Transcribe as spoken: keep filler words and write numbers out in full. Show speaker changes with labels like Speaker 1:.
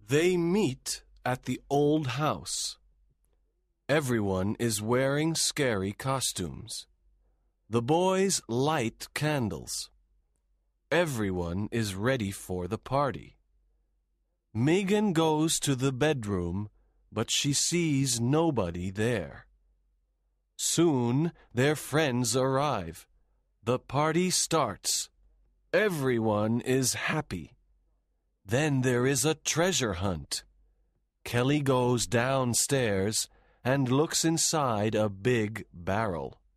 Speaker 1: They meet at the old house. Everyone is wearing scary costumes. The boys light candles. Everyone is ready for the party. Megan goes to the bedroom, but she sees nobody there. Soon their friends arrive. The party starts. Everyone is happy. Then there is a treasure hunt. Kelly goes downstairs and looks inside a big barrel.